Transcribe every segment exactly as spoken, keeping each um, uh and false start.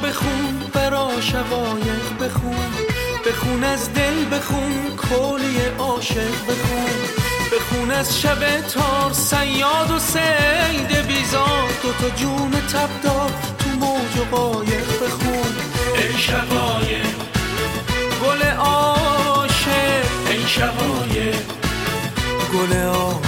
بخون، برا شقایق بخون، بخون از دل بخون، کلی عاشق بخون، بخون از شب تار صیاد و سید بیزار، دوتا جون تبدار تو موج و قایق بخون. ای شقایق گل عاشق، ای شقایق گل عاشق.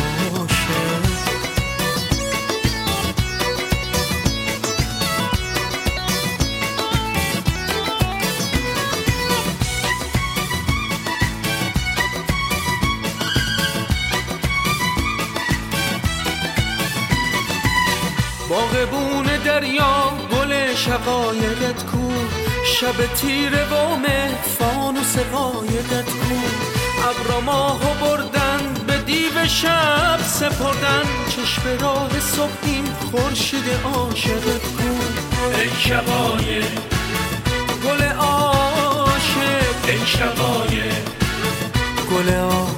باغبون دریا گل شقایقت کو، شب تیره و مه فانوس قایقت کو، ابر ماهو بردن به دیو شب سپردن، چشم راه صبحیم خورشید عاشقت کو. ای شقایق گل عاشق، ای شقایق گل عاشق.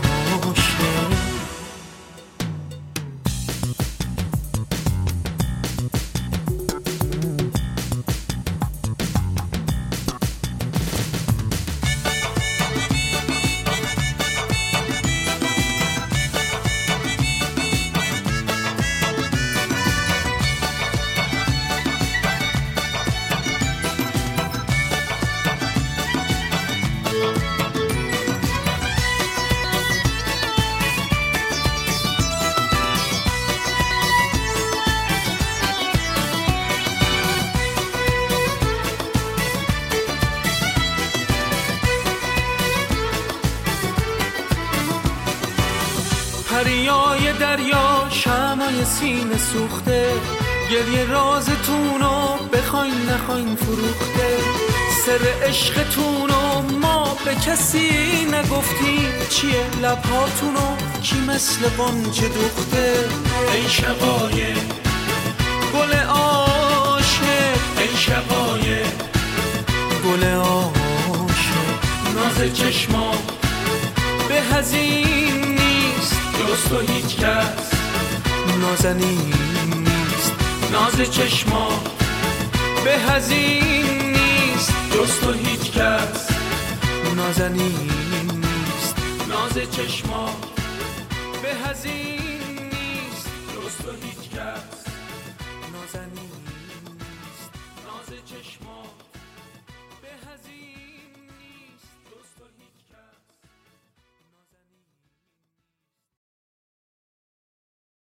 پریای دریا شمعای سینه سوخته، گریه رازتونو بخواین نخواین فروخته، سر عشقتونو ما به کسی نگفتیم، چیه لبهاتونو کی مثل غنچه دوخته. ای شقایق گل عاشق، ای شقایق گل عاشق. ناز چشما به هزین نیست جز تو هیچ کس، نازنین نیست ناز چشما به هزین نیست جز تو هیچ کس، نازنین نیست ناز چشما به هزین نیست جز تو هیچ کس، نازنین